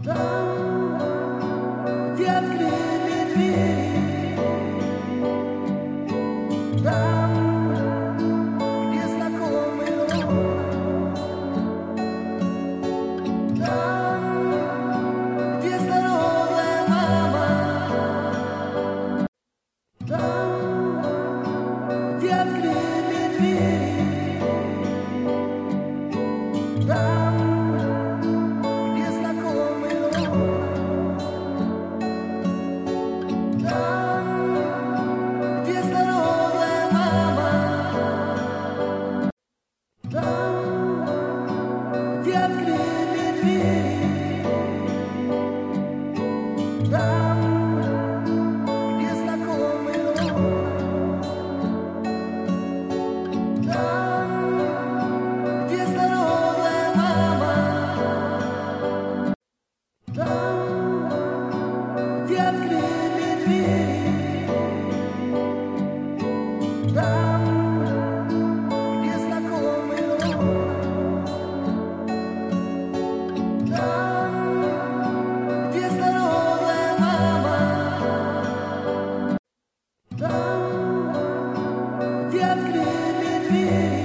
где открыты двери, там, где знакомый луг, там, где здоровая мама, там, где открыты двери, там, где знакомый луг, там, где здоровая мама, там, где открыты двери, там, где знакомый луг, там, где здоровая мама, там, где открыты двери, там, где знакомый луг, там, где здоровая мама, там, где открыты двери.